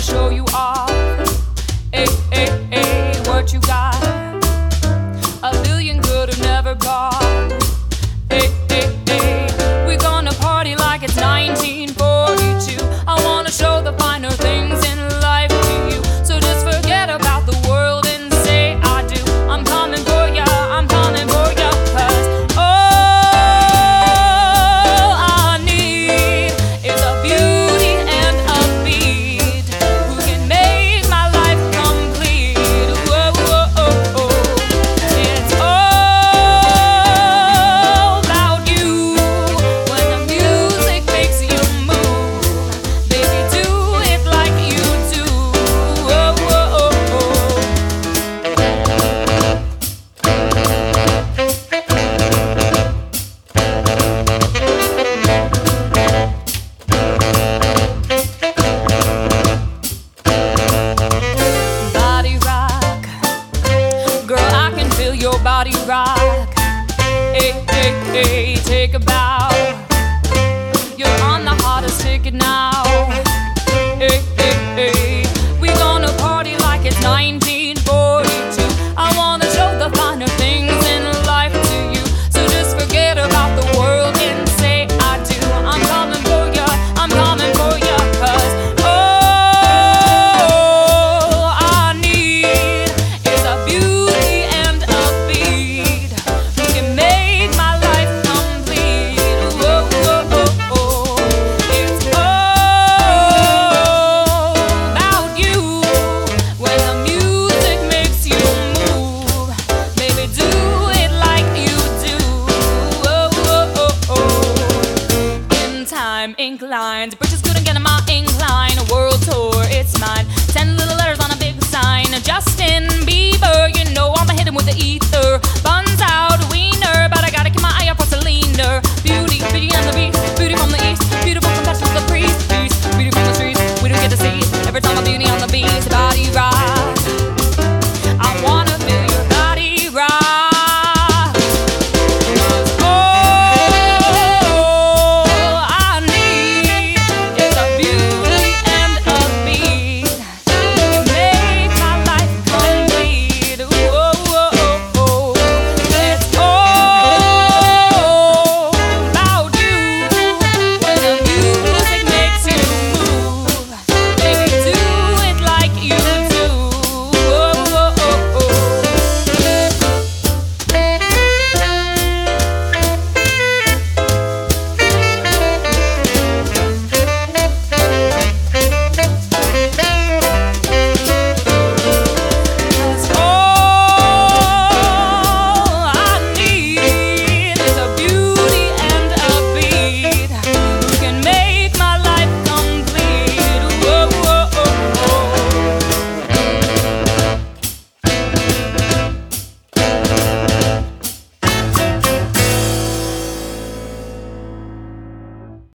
show you off. Hey, hey, hey, what you got? A billion could have never bought. Hey, hey, hey, we're gonna party like it's 1942. I wanna show the finer things in life to you. So just forget about the world and say I do. I'm coming for ya, I'm coming for ya. 'Cause all I need is a beauty and a beat who can make my life complete. Whoa, whoa, oh, oh. It's all about you. When the music makes you move, baby, do it like you do. Whoa, whoa, oh, oh. Body rock, girl, I can feel your body rock. Hey, hey, hey, take a bow. You're on the hottest ticket now. Hey, hey, hey, we gonna party like it's 1942. I wanna show the finer things in life to you. So just forget about the world and say I do. I'm coming for ya, I'm coming for ya. 'Cause all I need is a beauty and a beat who can make my life complete. Whoa, whoa, oh, oh. It's all about you. When the music makes you move, baby, do it like you do. Whoa, whoa, oh, oh. In time inclined, bridges couldn't get in my incline. A world tour, it's mine. 10 little letters on a big sign. Justin Bieber, you know I'ma hit him with the ether. Buns out, wiener, but I gotta keep my eye out for Selena. Beauty, beauty and the beat, beauty from the